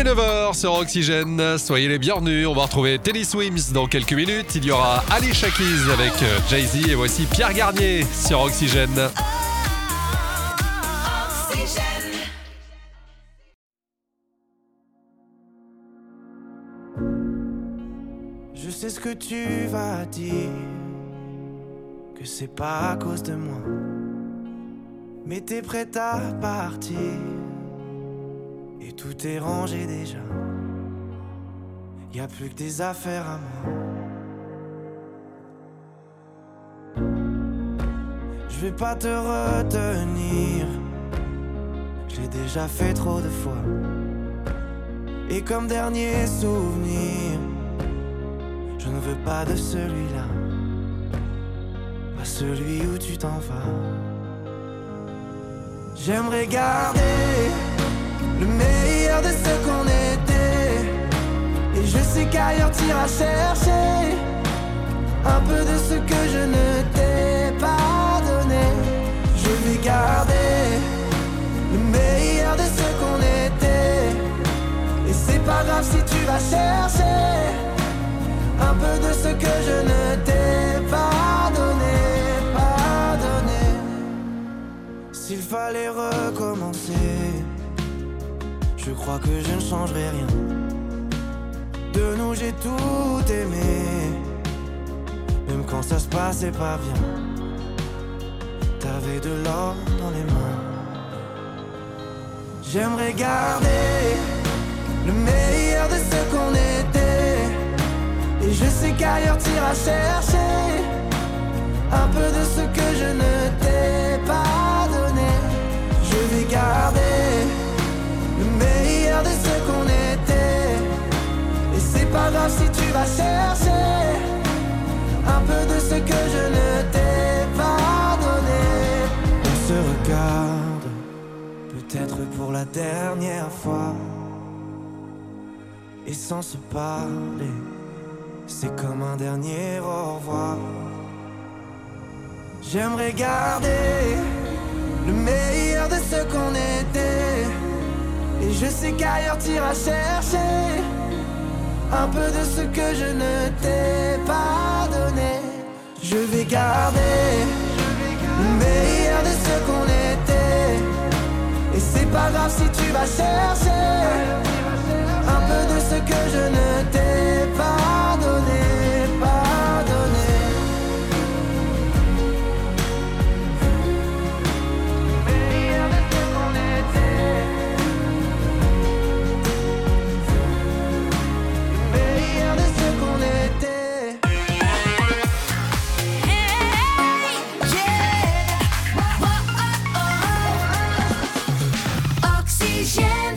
9h sur Oxygène, soyez les bienvenus. On va retrouver Teddy Swims dans quelques minutes. Il y aura Alicia Keys avec Jay-Z et voici Pierre Garnier sur Oxygène. Je sais ce que tu vas dire, que c'est pas à cause de moi, mais t'es prête à partir et tout est rangé déjà. Y'a plus que des affaires à moi. Je vais pas te retenir, je l'ai déjà fait trop de fois. Et comme dernier souvenir, je ne veux pas de celui-là, pas celui où tu t'en vas. J'aimerais garder le meilleur de ce qu'on était, et je sais qu'ailleurs t'iras chercher un peu de ce que je ne t'ai pas donné. Je vais garder le meilleur de ce qu'on était, et c'est pas grave si tu vas chercher un peu de ce que je ne t'ai pas donné, pas donné. S'il fallait recommencer, je crois que je ne changerai rien. De nous j'ai tout aimé, même quand ça se passait pas bien. T'avais de l'or dans les mains. J'aimerais garder le meilleur de ce qu'on était, et je sais qu'ailleurs t'iras chercher un peu de ce que je ne t'ai pas donné. Je vais garder le meilleur de ce qu'on était, et c'est pas grave si tu vas chercher un peu de ce que je ne t'ai pas donné. On se regarde, peut-être pour la dernière fois, et sans se parler, c'est comme un dernier au revoir. J'aimerais garder le meilleur de ce qu'on était, et je sais qu'ailleurs t'iras chercher un peu de ce que je ne t'ai pas donné. Je vais garder le meilleur de ce qu'on était, et c'est pas grave si tu vas chercher un peu de ce que je ne t'ai pas donné, pas donné. Meilleur de ce qu'on était, meilleur de ce qu'on était. Hey, yeah. Oxygène.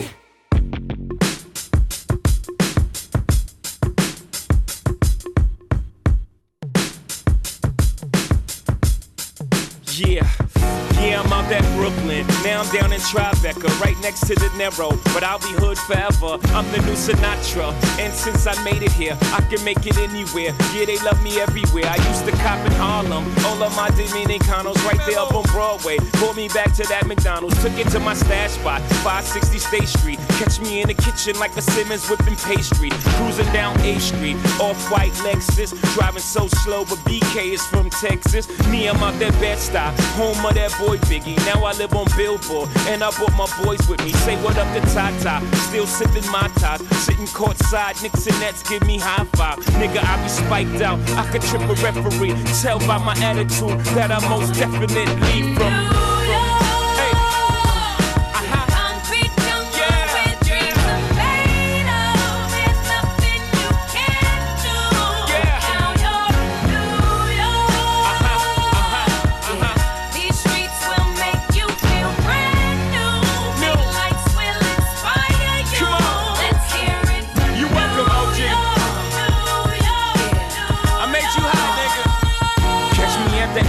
Yeah, I'm out at Brooklyn. Now I'm down in Tribeca, right next to De Niro. But I'll be hood forever. I'm the new Sinatra. And since I made it here, I can make it anywhere. Yeah, they love me everywhere. I used to cop in Harlem. All of my Dominicanos right there up on Broadway. Pulled me back to that McDonald's. Took it to my stash spot, 560 State Street. Catch me in the kitchen like a Simmons whipping pastry. Cruising down A Street, off-white Lexus. Driving so slow, but BK is from Texas. Me, I'm out that Bed-Stuy, home of that boy Biggie. Now I live on Billboard, and I brought my boys with me. Say what up to Tata, still sipping my ties. Sitting courtside, Knicks and Nets give me high five. Nigga, I be spiked out, I could trip a referee. Tell by my attitude that I most definitely from.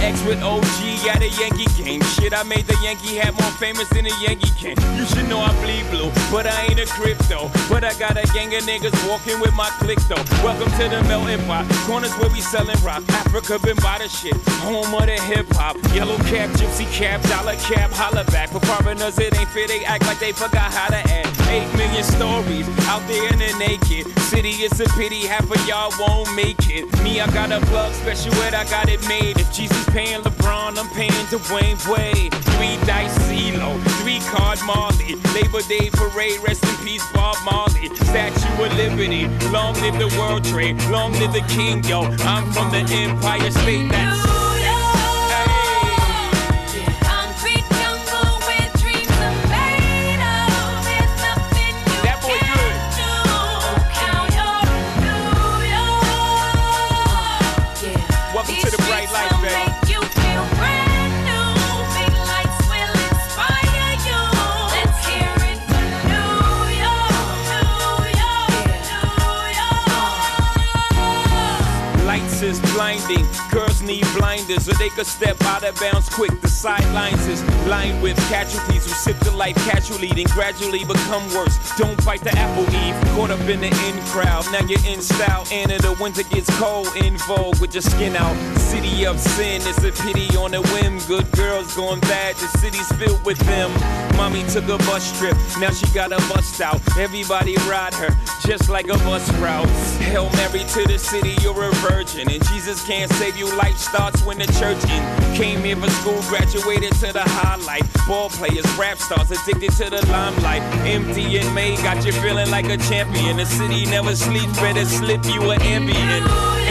X with OG at a Yankee game. Shit, I made the Yankee hat more famous than a Yankee can. You should know I bleed blue, but I ain't a crypto. But I got a gang of niggas walking with my click though. Welcome to the melting pot. Corners where we selling rock. Africa been by the shit. Home of the hip hop. Yellow cap, gypsy cap, dollar cap, holla back. For foreigners it ain't fair, they act like they forgot how to act. 8 million stories out there in the naked city. It's a pity half of y'all won't make it. Me, I got a plug special ed, I got it made. If Jesus paying LeBron, I'm paying Dwayne Wade. 3 dice CeeLo, 3 card Marley. Labor Day parade, rest in peace Bob Marley. Statue of Liberty, long live the World Trade, long live the King, yo. I'm from the Empire State, that's blinding. Girls need blinders so they could step out of bounds quick. The sidelines is lined with casualties who sip the life casually, then gradually become worse. Don't bite the apple, Eve. Caught up in the in crowd. Now you're in style, and in the winter gets cold. In vogue with your skin out. City of sin, it's a pity on a whim. Good girls going bad, the city's filled with them. Mommy took a bus trip, now she got a bust out. Everybody ride her, just like a bus route. Hail Mary to the city, you're a virgin. And Jesus can't save you, life starts when the church in. Came here for school, graduated to the highlight. Ball players, rap stars, addicted to the limelight. Empty in May, got you feeling like a champion. The city never sleeps, better slip you an ambient.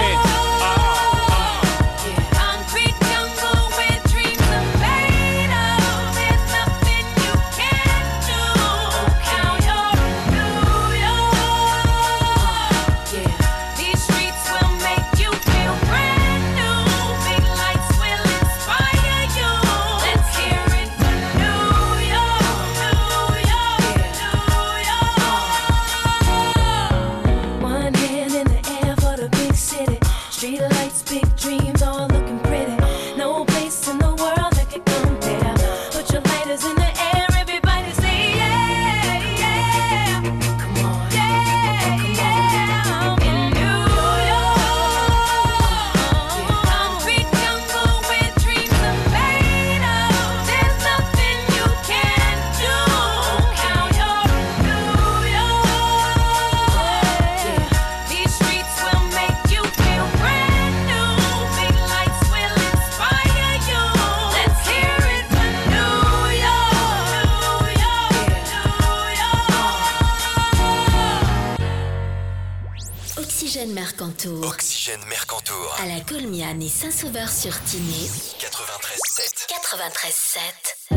Oxygène Mercantour. À la Colmiane et Saint-Sauveur-sur-Tigné. 93.7. 93.7.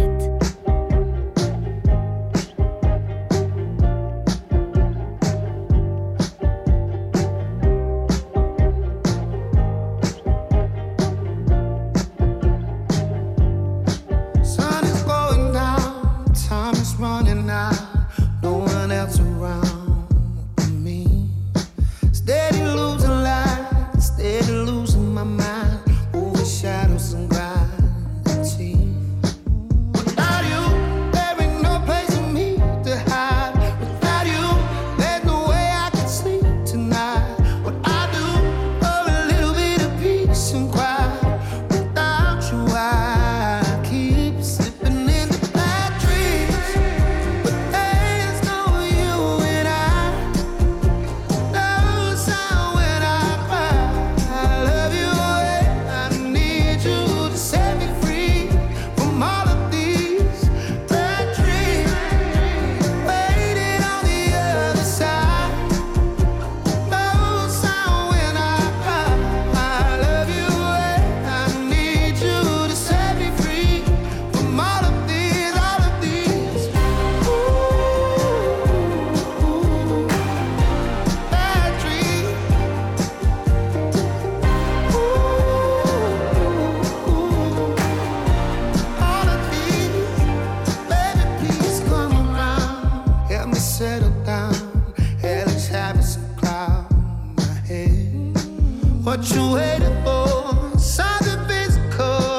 What you waiting for? Something physical.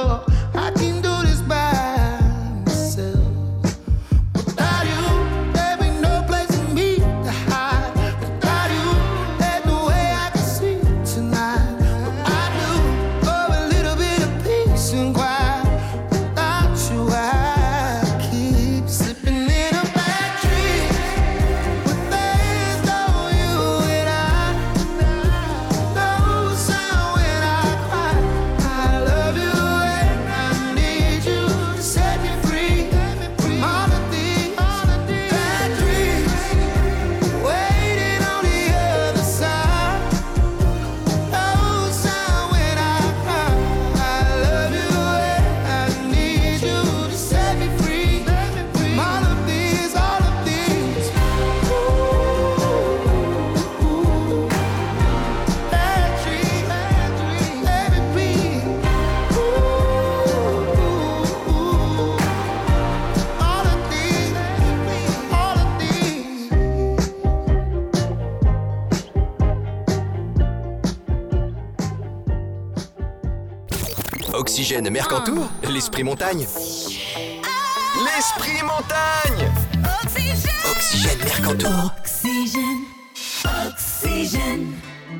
Oxygène Mercantour, l'esprit montagne. L'esprit montagne. Oxygène Mercantour. Oxygène, oxygène.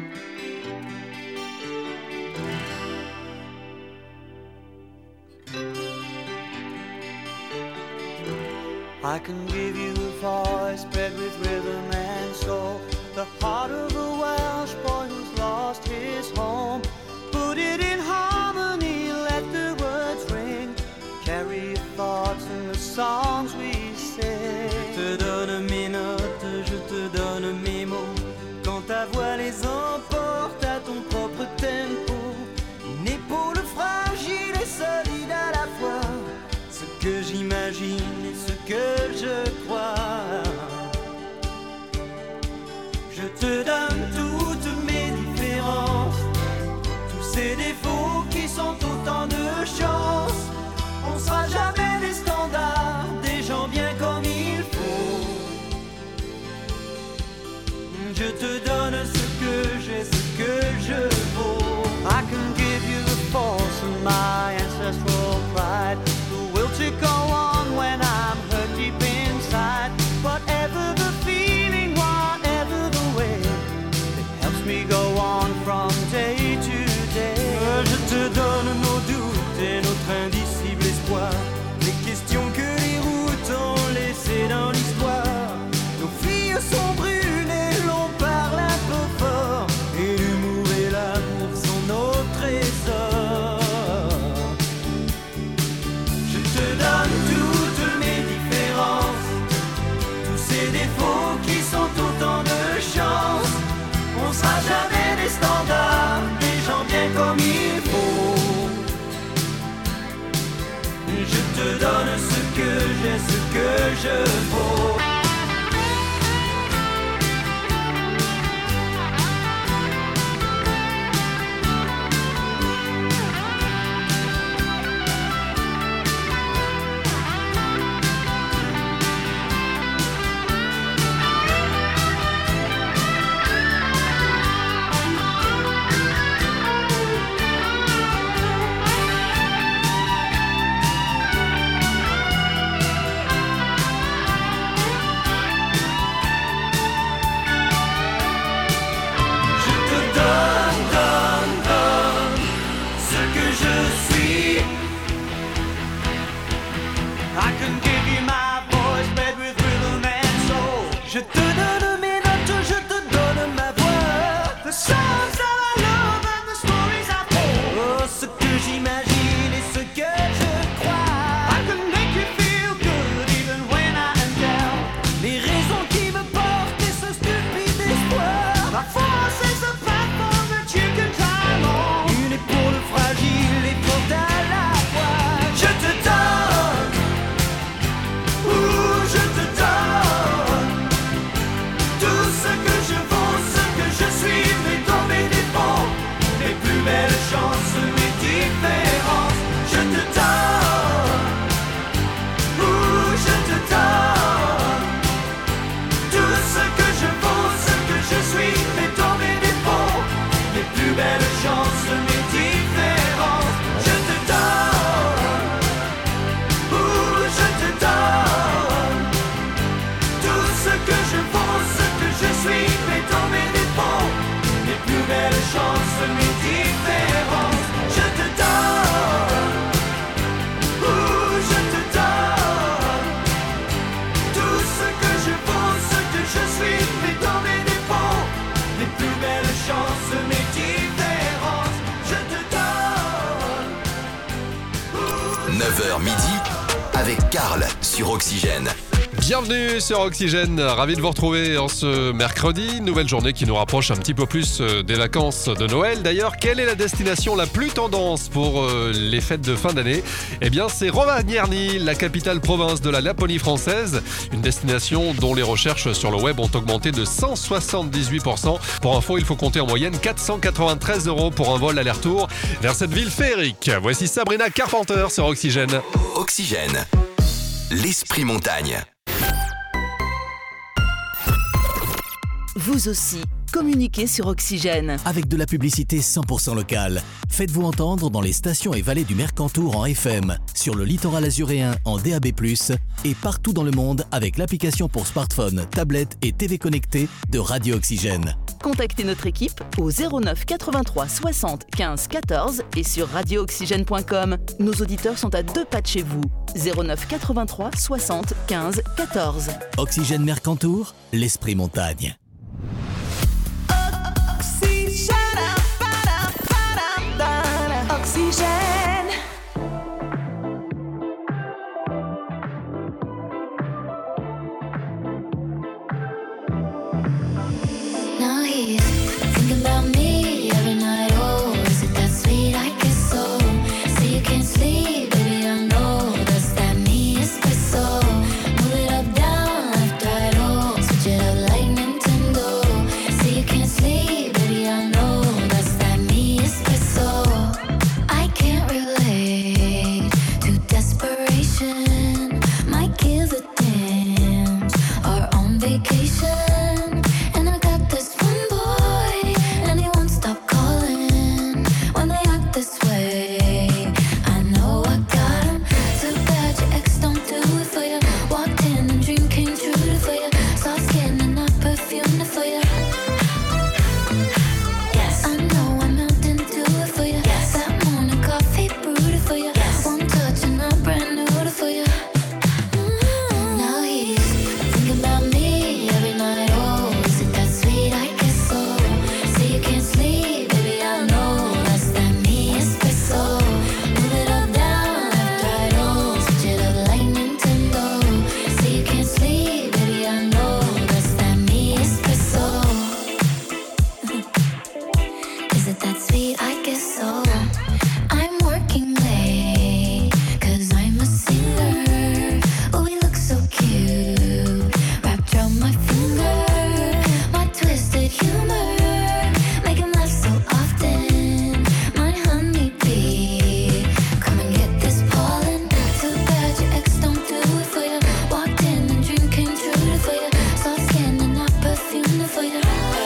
I can give you a voice bred with rhythm and soul, the heart of a Welsh boy who's lost his home. Put it in harmony, let the words ring, carry your thoughts in the songs we sing. Je te donne mes notes, je te donne mes mots, quand ta voix les emporte à ton propre tempo. Une épaule fragile et solide à la fois, ce que j'imagine et ce que je crois. Je te donne toutes mes différences, tous ces défauts qui sont autant de chances. On sera jamais des standards, des gens bien comme il faut. Je te donne ce que j'ai, ce que je vaux. I can give you the force of my ancestral pride, the will to go on when I'm hurt deep inside. Whatever the feeling, whatever the way, it helps me go on from day to day. Je te donne nos doutes et notre indicible espoir, les questions que les routes ont laissées dans l'histoire. Nos filles sont brûlées, l'on parle un peu fort, et l'humour et l'amour sont nos trésors. Je te donne toutes mes différences, tous ces défauts qui sont autant de chances. On sera jamais des standards, des gens bien comme il faut. Je te donne ce que j'ai, ce que je vaux. I can give you my voice bred with rhythm and soul. Je te donne mes notes, je te donne ma voix. The songs that I love and the stories I told. Oh, ce que j'imagine et ce que je crois. I can make you feel good even when I am down. Les raisons qui me portent et ce stupide espoir. Ma force is a platform that you can climb on. Une épaule fragile et forte à la fois. Je te donne, je te donne tout ce que je vaux, ce que je suis, mais dans mes défauts, mes plus belles chances, mes différences. Je te donne, je te donne tout ce que je vaux, ce que je suis, mais dans mes défauts, mes plus belles chances, mes différences. Je te donne, je te donne tout ce que je vaux, ce que je suis, mais dans mes défauts, mes plus belles chances, mes différences. Je te donne, je te donne tout ce que je vaux, ce que je suis, mais dans mes défauts, mes plus belles chances, mes différences. Je te donne 9h midi, avec Karl sur Oxygène. Bienvenue sur Oxygène, ravi de vous retrouver en ce mercredi, nouvelle journée qui nous rapproche un petit peu plus des vacances de Noël. D'ailleurs, quelle est la destination la plus tendance pour les fêtes de fin d'année ? Eh bien, c'est Rovaniemi, la capitale province de la Laponie française, une destination dont les recherches sur le web ont augmenté de 178%. Pour info, il faut compter en moyenne 493 € pour un vol aller-retour vers cette ville féerique. Voici Sabrina Carpenter sur Oxygène. Oxygène, l'esprit montagne. Vous aussi, communiquez sur Oxygène. Avec de la publicité 100% locale. Faites-vous entendre dans les stations et vallées du Mercantour en FM, sur le littoral azuréen en DAB+, et partout dans le monde avec l'application pour smartphone, tablette et TV connectée de Radio Oxygène. Contactez notre équipe au 09 83 60 15 14 et sur radiooxygène.com. Nos auditeurs sont à 2 pas de chez vous. 09 83 60 15 14. Oxygène Mercantour, l'esprit montagne. Oxygène. Now he's thinking about me every night. Oh, is it that sweet? I guess so. Say you can't sleep, baby, I know that's that me espresso. Move it up, down, left, right, oh, switch it up like Nintendo. Say you can't sleep, baby, I know that's that me espresso. I can't relate to desperation. Might give a damn. Are on vacation. And I got this one boy, and he won't stop calling when they act this way. I know I got him. Too bad your ex don't do it for you. Walked in and dream came true for you. Soft skin and not perfume for you. Yes, I know I'm out and do it for you. Yes, that morning coffee brewed it for you. Yes, one touch and I'm brand new for you. Now he's thinking about me every night. Oh, is it that sweet? I guess so. Say you can't sleep, baby, I know that's that me espresso. Move it up, down, left, right, oh, switch it up like Nintendo. Say you can't sleep, baby, I know that's that me espresso. Is it that sweet? I guess so. I'm working late, 'cause I'm a singer. Oh, we look so cute, wrapped around my finger. My twisted humor, make him laugh so often. My honeybee, come and get this pollen. Too bad your ex don't do it for you. Walked in and dream came true for you. Soft skin and not perfume for you.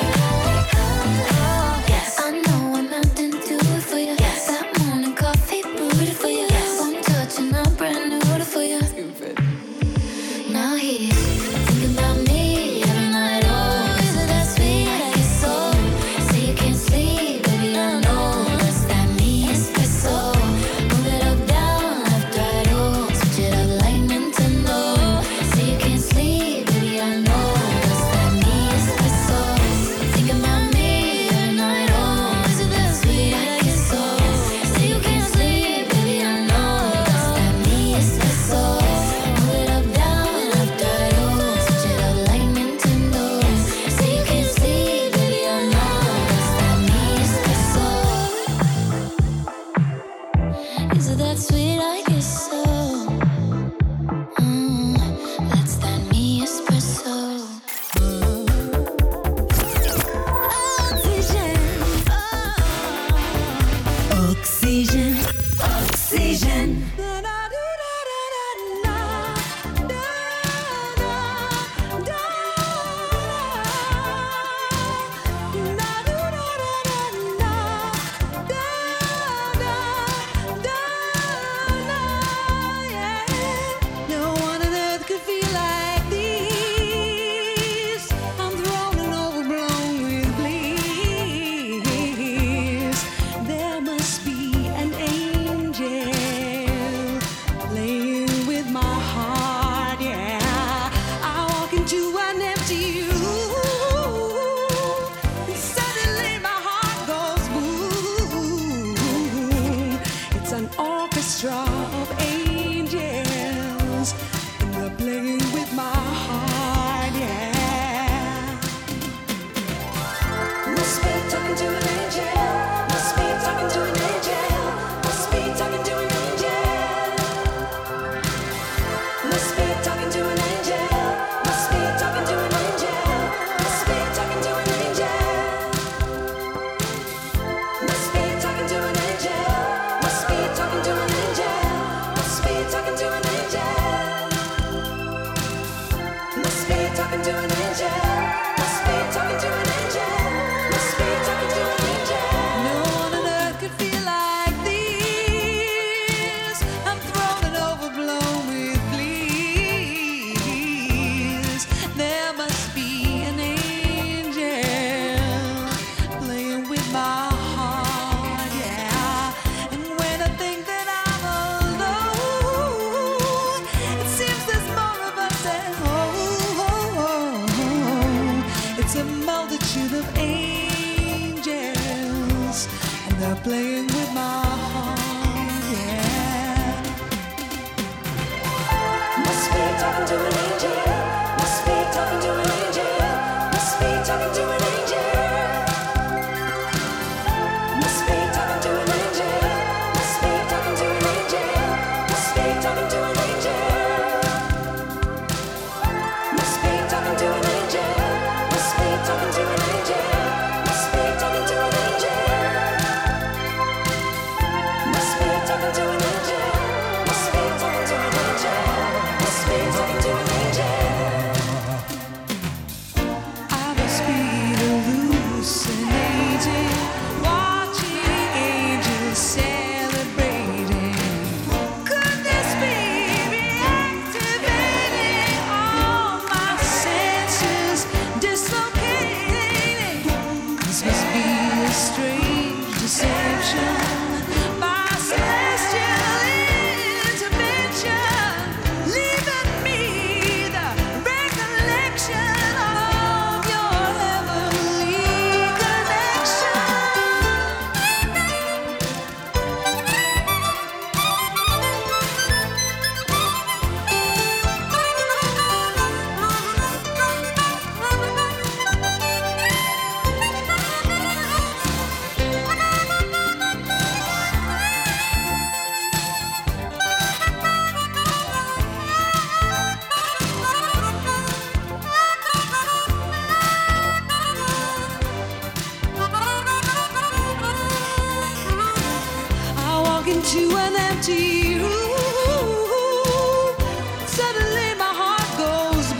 Yes, I know I'm out and do it for you. Yes, that morning coffee brewed it for you. Yes, one touch and I'm brand new for you. Now he's thinking about me every night. Oh, is it that sweet? I guess so. Say you can't sleep, baby, I know that's that me espresso. Move it up, down, left, right, oh, switch it up like Nintendo. Say you can't sleep, baby, I know that's that me espresso. Thinking about me every night. Oh, is it that sweet? I guess so. Say you can't sleep, baby, I know that's that me espresso. Move it up, down, left, right, oh, switch it up like Nintendo. Say you can't sleep, baby, I know that's that me espresso. Is it that sweet? I guess so. That's that me espresso. Oxygène. Oxygène. No one on earth could feel like this. I'm thrown and overblown with bliss. There must be an angel playing with my heart, yeah. I walk into an empty room, and suddenly my heart goes boom. It's an orchestra of angels, and they're playing with my heart, yeah. Must be talking to an angel. Must be talking to an angel. Must be talking to an angel. Must be talking to an angel. Must be talking to an angel. Must be talking to an angel. Must be talking to an angel. Must be talking to They're playing with my heart, yeah. Must be talking to an angel. Must be talking to an angel. Must be talking to an angel. Must be talking to an angel. Must be talking to an angel. Must be talking to an angel. Must be talking to an angel. Must be talking to an angel. Must be talking to an angel. Must be talking to an angel. Must be talking to an angel. Must be talking to an angel. I must be hallucinating, watching angels celebrating. Could this be reactivating all my senses, dislocating? This must be a strange deception by celestial intervention, leaving me the recollection of your heavenly connection. I walk into an empty room. Suddenly my heart goes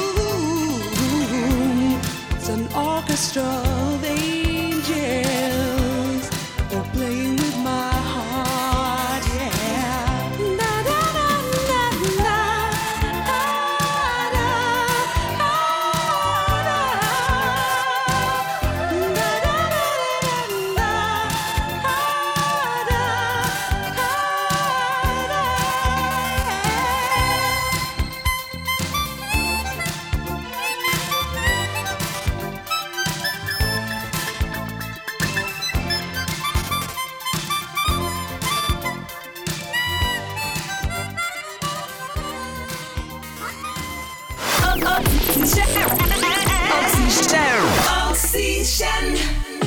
boom. It's an orchestra of angels. They're playing with my heart, yeah. Na na na na na. Ah, da, ah, da. Na na na na na. Ah, da, ah, da. Oxygen.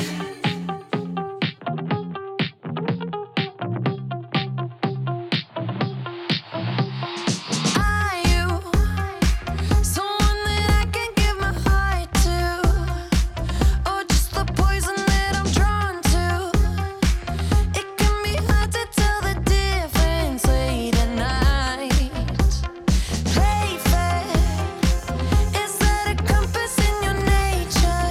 Are you someone that I can give my heart to, or just the poison that I'm drawn to? It can be hard to tell the difference late at night. Play fair, is that a compass in your nature?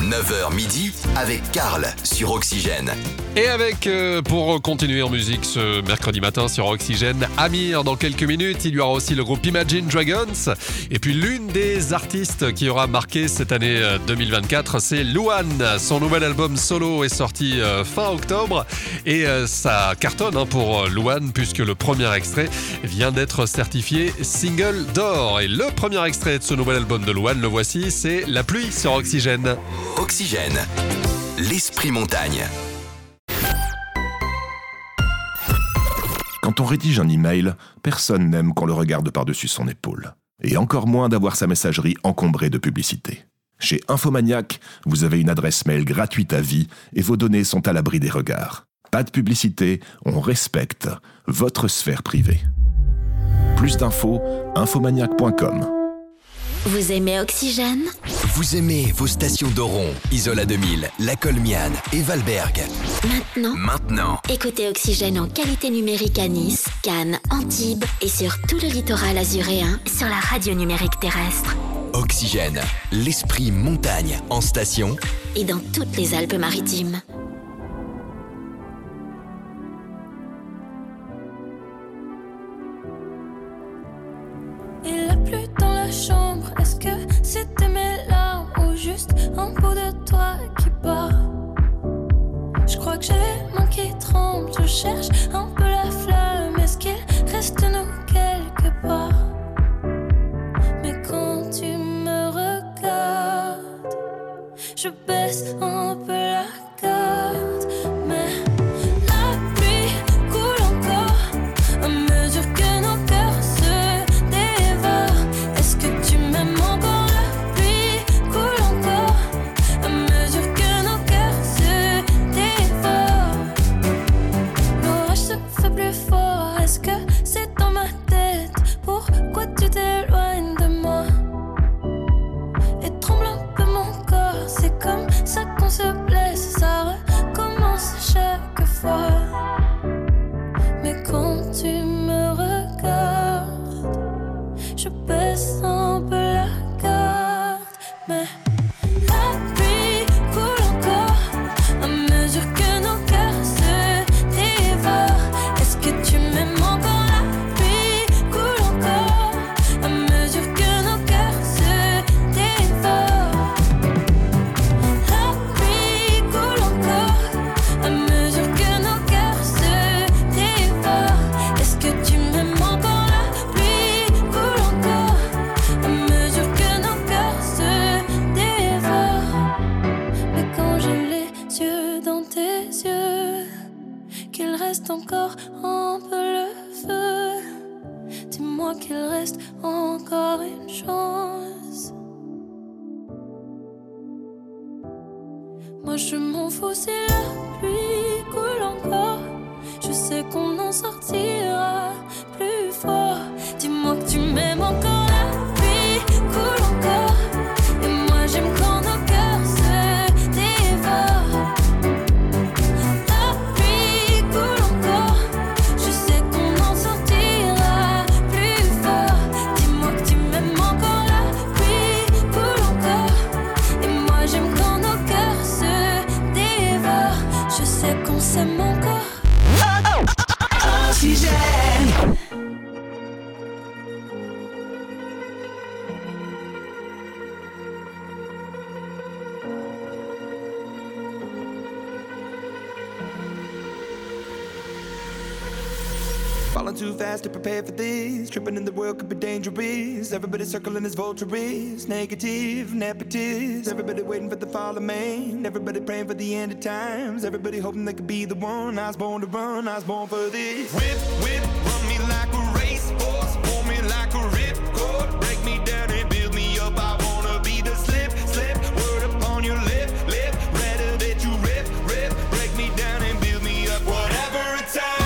9h midi avec Karl sur Oxygène. Et avec, pour continuer en musique ce mercredi matin sur Oxygène, Amir dans quelques minutes. Il y aura aussi le groupe Imagine Dragons. Et puis l'une des artistes qui aura marqué cette année 2024, c'est Louane. Son nouvel album solo est sorti fin octobre. Et ça cartonne pour Louane puisque le premier extrait vient d'être certifié single d'or. Et le premier extrait de ce nouvel album de Louane, le voici, c'est La pluie sur Oxygène. Oxygène, l'esprit montagne. Quand on rédige un email, personne n'aime qu'on le regarde par-dessus son épaule. Et encore moins d'avoir sa messagerie encombrée de publicité. Chez Infomaniac, vous avez une adresse mail gratuite à vie et vos données sont à l'abri des regards. Pas de publicité, on respecte votre sphère privée. Plus d'infos, infomaniac.com. Vous aimez Oxygène ? Vous aimez vos stations d'Oron, Isola 2000, La Colmiane et Valberg. Maintenant. Écoutez Oxygène en qualité numérique à Nice, Cannes, Antibes et sur tout le littoral azuréen sur la radio numérique terrestre. Oxygène, l'esprit montagne en station et dans toutes les Alpes-Maritimes. Il a plu dans la chambre, est-ce que c'était mes larmes ou juste un bout de toi qui bat? Je crois que j'ai les mains qui tremblent, je cherche un peu la flamme, est-ce qu'il reste nous quelque part? Mais quand tu me regardes, je baisse un peu la garde, mais la pluie coule encore à mesure que nos cœurs se dévorent. Est-ce que tu m'aimes encore? La pluie coule encore à mesure que nos cœurs se dévorent. L'orage se fait plus fort, est-ce que c'est dans ma tête? Pourquoi tu t'éloignes de moi? Et tremble un peu mon corps, c'est comme ça qu'on se blesse, ça recommence chaque fois. Mais quand tu me regardes, je baisse un peu la garde. Mais la pluie coule encore à mesure que nos cœurs se dévorent. Est-ce que tu m'aimes encore? La pluie coule encore à mesure que nos cœurs se dévorent. La pluie coule encore à mesure que nos cœurs se dévorent. Est-ce que tu m'aimes encore? La pluie coule encore à mesure que nos cœurs se dévorent. Mais quand j'ai les yeux dans tes yeux, qu'il reste encore un peu le feu, dis-moi qu'il reste encore une chance. Moi je m'en fous si la pluie coule encore, je sais qu'on en sortira plus fort. Dis-moi que tu m'aimes encore, la pluie coule encore, et moi j'aime quand nos cœurs se dévorent. La pluie coule encore, je sais qu'on en sortira plus fort. Dis-moi que tu m'aimes encore, la pluie coule encore, et moi j'aime quand nos cœurs se dévorent. Je sais qu'on s'aime encore. Oxygène. Falling too fast to prepare for this. Tripping in the world could be dangerous. Everybody circling as vultures. Negative, nepotist. Everybody waiting for the fall of man. Everybody praying for the end of times. Everybody hoping they could be the one. I was born to run, I was born for this. Whip, whip, run me like a racehorse. Pull me like a ripcord. Break me down and build me up. I wanna be the slip, slip. Word upon your lip, lip. Rather that you rip, rip. Break me down and build me up. Whatever it takes.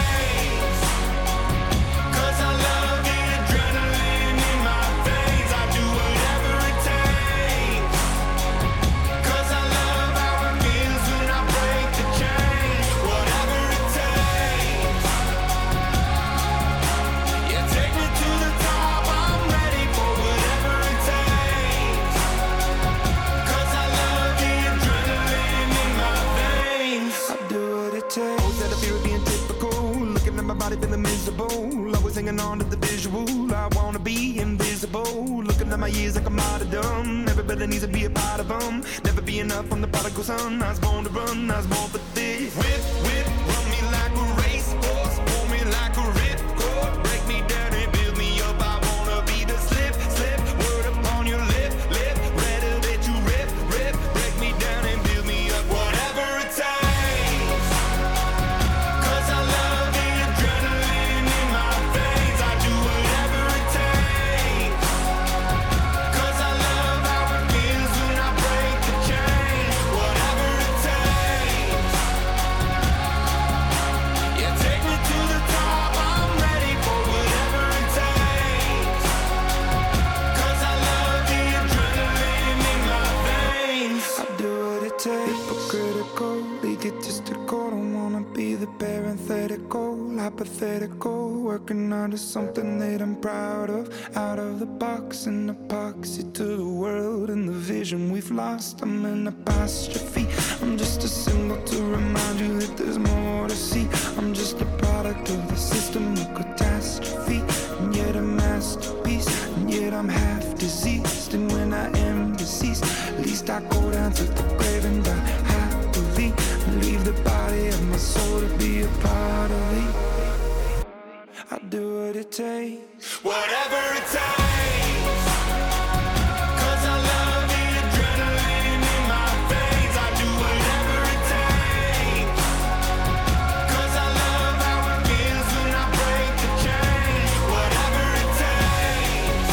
hanging on to the visual. I wanna be invisible, looking at my years like I'm martyrdom. Everybody needs to be a part of them. Never be enough, I'm the prodigal son. I was born to run, I was born for this. Whip, whip, run me like a racehorse, pull me like a ripcord, break me down and build me up. I wanna be the slip, slip, word upon your lip, lip, rather that you rip, rip, break me down and build me up. Whatever it takes, 'cause I love the adrenaline in my veins. I do whatever it takes, 'cause I love how it feels when I break the chains. Whatever it takes, yeah, take me to the top. I'm ready for whatever it takes, 'cause I love the adrenaline in my veins. I do what it takes, but critical, egotistical. Don't wanna be the parenthetical, hypothetical. Working hard is something that I'm proud of. Out of the box, an epoxy to the world and the vision we've lost. I'm an apostrophe. I'm just a symbol to remind you that there's more to see. I'm just a product of the system of catastrophe, and yet a masterpiece, and yet I'm half diseased. And when I am deceased, at least I go down to the grave and die happily, and leave the body of my soul to be a part of me. I do what it takes, whatever it takes, 'cause I love the adrenaline in my veins. I do whatever it takes, 'cause I love how it feels when I break the chains. Whatever it takes,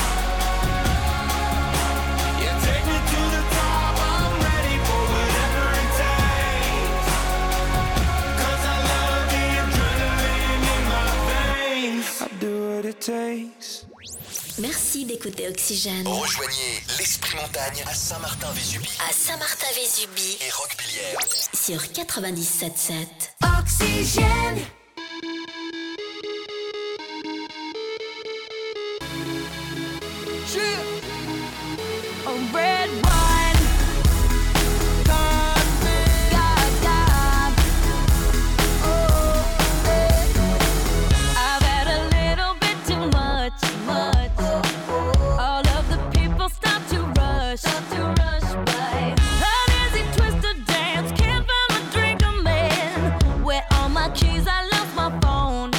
yeah, take me to the top. I'm ready for whatever it takes, 'cause I love the adrenaline in my veins. I do what it takes. Merci d'écouter Oxygène. Rejoignez l'Esprit Montagne à Saint-Martin-Vésubie. À Saint-Martin-Vésubie. Et Roquebillière. Sur 97.7. Oxygène. A red wine. God, God. Oh, I've had a little bit too much. All of the people stop to rush by. An easy twisted dance, can't find my drink, I'm in. Where all my keys, I lost my phone.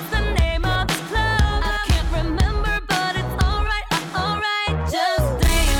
Just dance.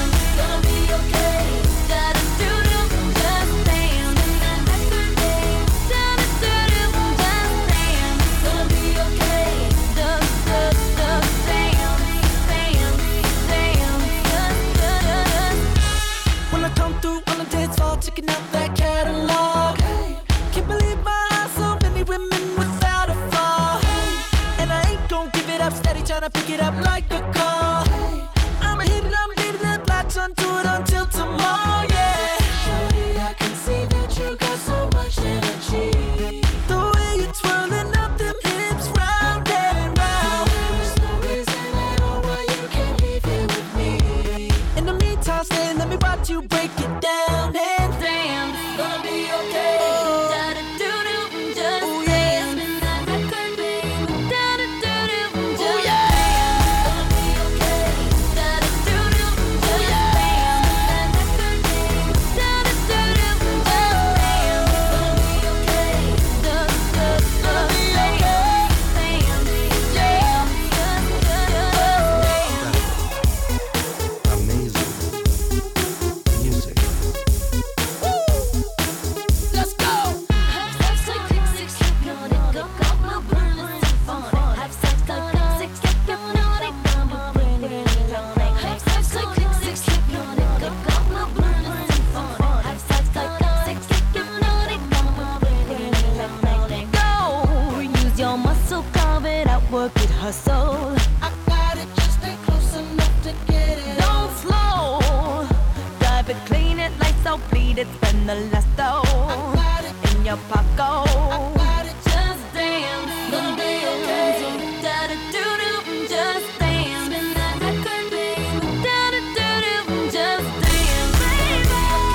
need it, spend the last dough in your pocket. Just dance, gonna be okay. Da-da-do-do, just dance. Spin that record, baby. Da-da-do-do, just dance, baby.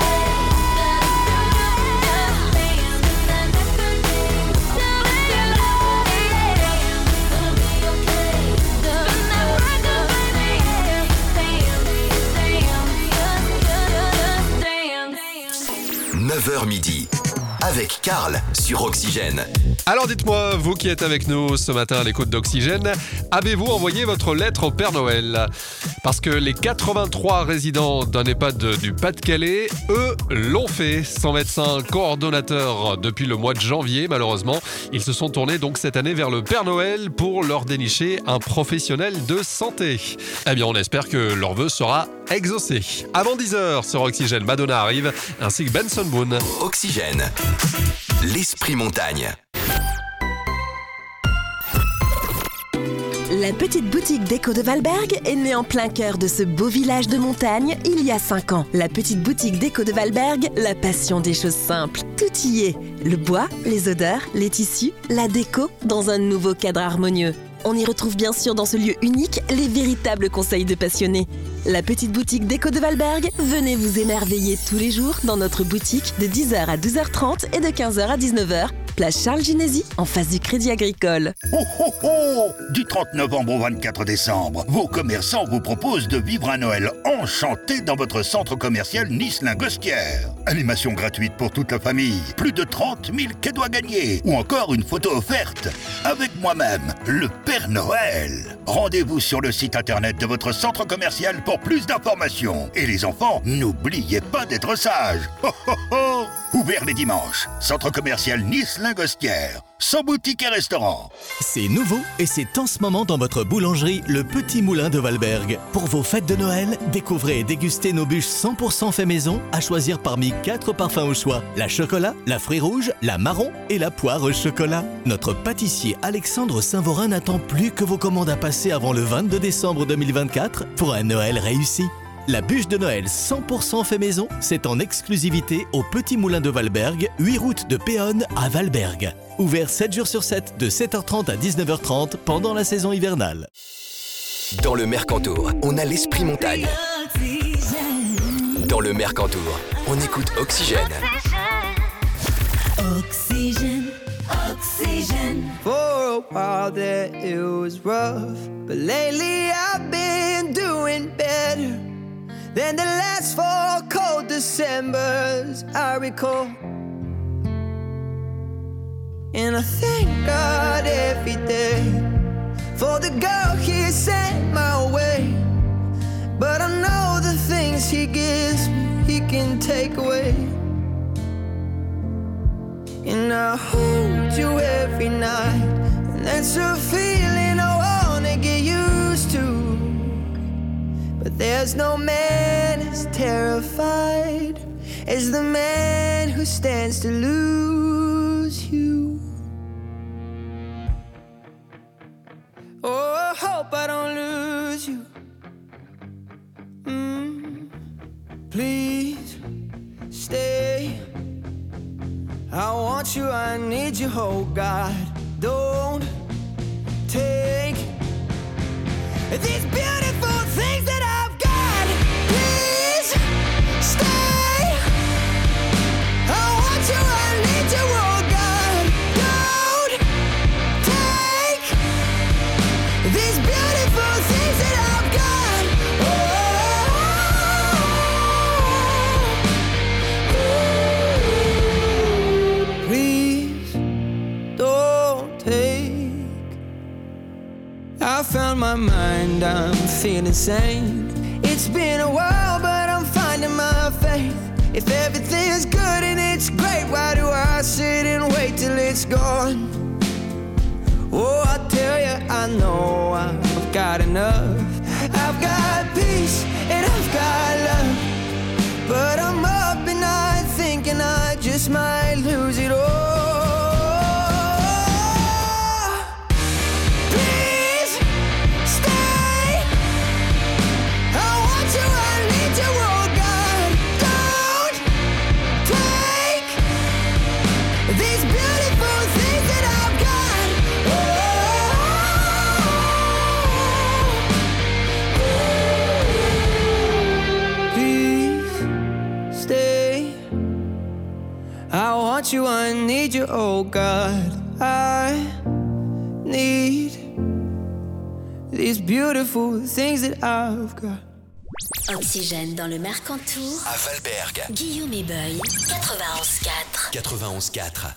Da-da-do-do, 9h midi, avec Karl sur Oxygène. Alors dites-moi, vous qui êtes avec nous ce matin à l'écoute d'Oxygène, avez-vous envoyé votre lettre au Père Noël ? Parce que les 83 résidents d'un EHPAD du Pas-de-Calais, eux, l'ont fait. Sans médecin coordonnateur depuis le mois de janvier, malheureusement. Ils se sont tournés donc cette année vers le Père Noël pour leur dénicher un professionnel de santé. Eh bien, on espère que leur vœu sera exaucé. Avant 10h sur Oxygène, Madonna arrive, ainsi que Benson Boone. Oxygène, l'esprit montagne. La petite boutique déco de Valberg est née en plein cœur de ce beau village de montagne il y a 5 ans. La petite boutique déco de Valberg, la passion des choses simples. Tout y est. Le bois, les odeurs, les tissus, la déco dans un nouveau cadre harmonieux. On y retrouve bien sûr dans ce lieu unique les véritables conseils de passionnés. La petite boutique déco de Valberg, venez vous émerveiller tous les jours dans notre boutique de 10h à 12h30 et de 15h à 19h. Place Charles Ginesi, en face du Crédit Agricole. Oh oh oh! Du 30 novembre au 24 décembre, vos commerçants vous proposent de vivre un Noël enchanté dans votre centre commercial Nice-Lingostière. Animation gratuite pour toute la famille, plus de 30 000 cadeaux à gagner, ou encore une photo offerte avec moi-même, le Père Noël. Rendez-vous sur le site internet de votre centre commercial pour plus d'informations. Et les enfants, n'oubliez pas d'être sages. Oh oh oh! Ouvert les dimanches, centre commercial Nice-Lingostière, sans boutique et restaurant. C'est nouveau et c'est en ce moment dans votre boulangerie Le Petit Moulin de Valberg. Pour vos fêtes de Noël, découvrez et dégustez nos bûches 100% fait maison à choisir parmi 4 parfums au choix. La chocolat, la fruit rouge, la marron et la poire au chocolat. Notre pâtissier Alexandre Saint-Vorin n'attend plus que vos commandes à passer avant le 22 décembre 2024 pour un Noël réussi. La bûche de Noël 100% fait maison, c'est en exclusivité au Petit Moulin de Valberg, 8 route de Péonne à Valberg. Ouvert 7 jours sur 7, de 7h30 à 19h30 pendant la saison hivernale. Dans le Mercantour, on a l'esprit montagne. Dans le Mercantour, on écoute Oxygène. Oxygène, oxygène. For a while there it was rough, but lately I've been doing better than the last 4 cold Decembers I recall. And I thank God every day for the girl He sent my way. But I know the things He gives me, He can take away. And I hold you every night, and that's a feeling I wanna get used to. But there's no man as terrified as the man who stands to lose you. Oh, I hope I don't lose you. Please stay. I want you, I need you, oh God. Don't take these beautiful things that I've got. Please stay. I want you, I need you, oh God. Don't take these beautiful things that I've got. Please don't take. I found my mind, I'm feeling sane. It's been a while, but I'm finding my faith. If everything's good and it's great, why do I sit and wait till it's gone? Oh, I tell you, I know I've got enough. I've got peace and I've got love, but I'm up at night thinking I just might lose it all. want you, I need you, oh God. I need these beautiful things that I've got. Oxygène dans le Mercantour. À Valberg. Guillaume Ebeul, 91.4. 91.4.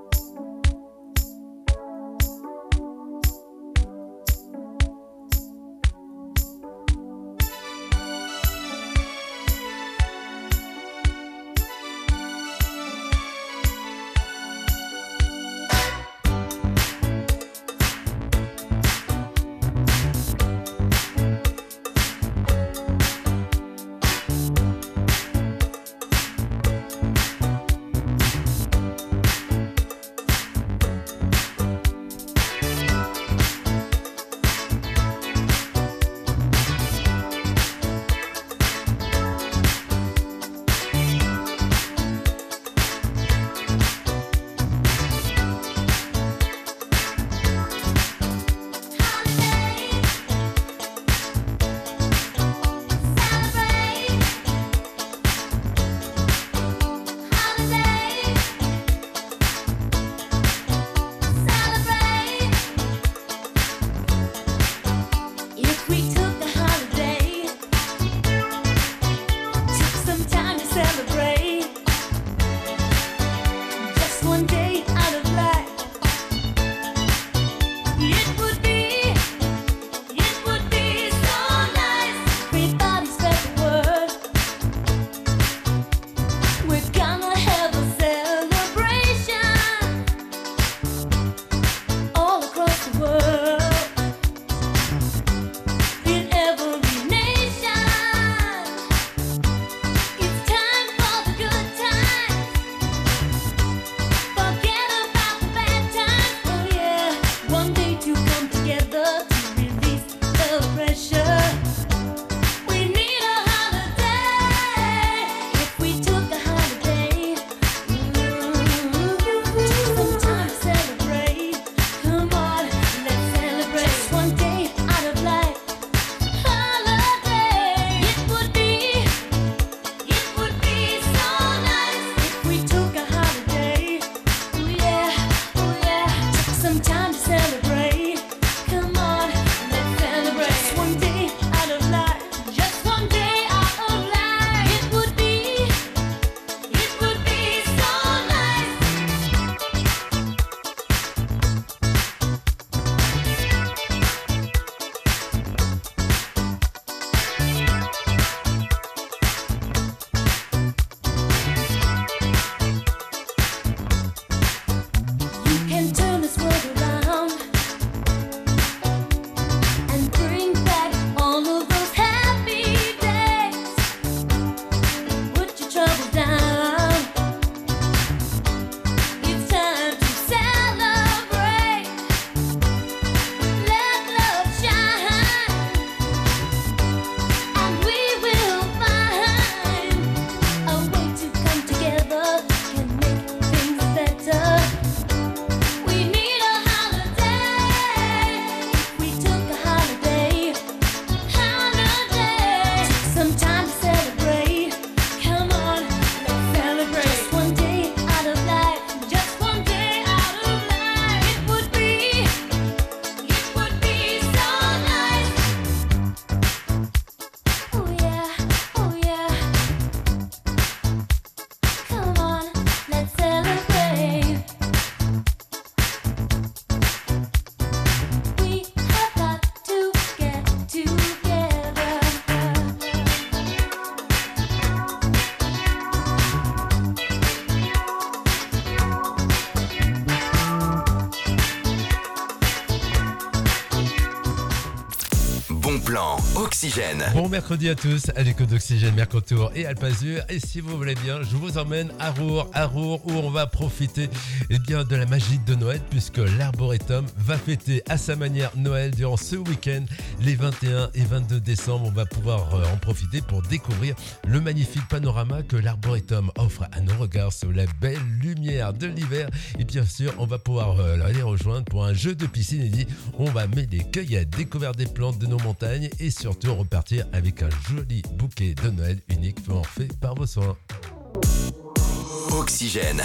plan Oxygène. Bon mercredi à tous, à l'écoute d'Oxygène, Mercantour et Alpazur. Et si vous voulez bien, je vous emmène à Roure où on va profiter de la magie de Noël, puisque l'Arboretum va fêter à sa manière Noël durant ce week-end, les 21 et 22 décembre. On va pouvoir en profiter pour découvrir le magnifique panorama que l'Arboretum offre à nos regards sous la belle lumière de l'hiver. Et bien sûr, on va pouvoir les rejoindre pour un jeu de piscine inédit. On va mettre des cueillettes, découvrir des plantes de nos montagnes et surtout repartir avec un joli bouquet de Noël uniquement fait par vos soins. Oxygène.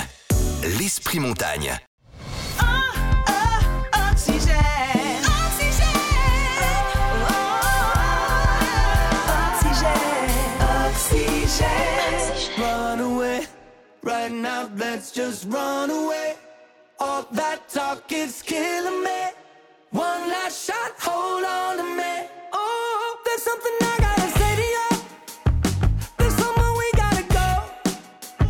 l'esprit montagne. Run away, right now let's just run away. All that talk is killing me. One last shot, hold on to me. Oh, there's something I gotta say to you. There's somewhere we gotta go.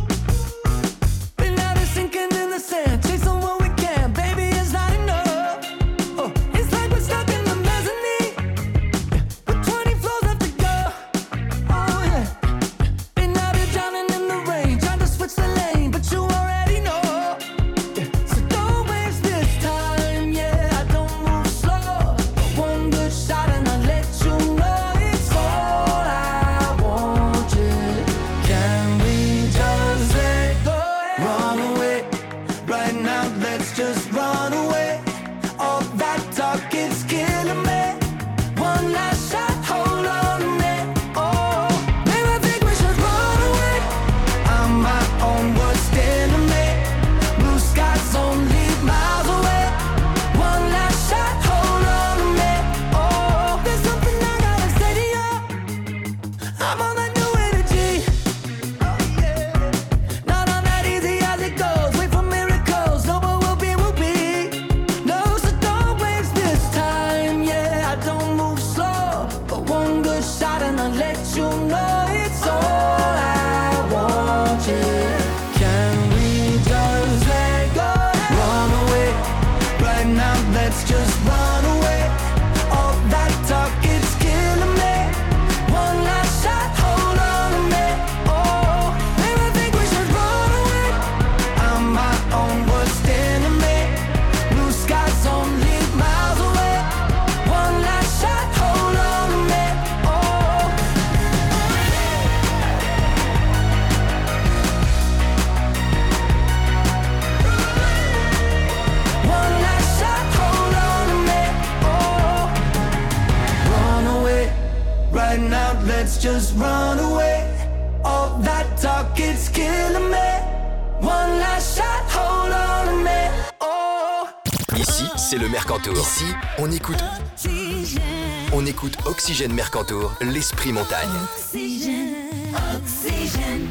Been out of sinking in the sand, chasing what we can, baby, it's not enough. Oh, it's like we're stuck in the mezzanine, with 20 floors left to go. Oh yeah. Been out here drowning in the rain, trying to switch the lane, but you already know. Yeah. So don't waste this time, yeah. I don't move slow. One good shot and I'll let you know it's all I want. Yeah. Can we just let go? Run away, right now let's just run away. All that talk is killing me. One last shot, hold on to me. Oh, maybe I think we should run away. I'm my own worst enemy. Blue skies only miles away. One last shot, hold on to me. Oh, there's something I gotta say to you. I'm on that new energy. Oh yeah. Not on that easy as it goes. Wait for miracles. No, but we'll be, we'll be. No, so don't waste this time. Yeah, I don't move slow, but one good shot and I'll let you know it's all I want. Yeah. Can we just let go? Run away, right now let's just run away. All that talk is killing me. One last shot, hold on to me. Oh, maybe I think we should run away. I'm my own worst enemy. Blue skies only miles away. One last shot, hold on to me. Oh, one last shot, hold on to me. Oh, run away, right now let's just run away. All that talk is killing me. One last shot, hold on to me. Oh, Ici, c'est le Mercantour. Ici, on écoute Oxygène Mercantour, l'esprit montagne. Oxygène, oxygène.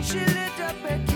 She lit up a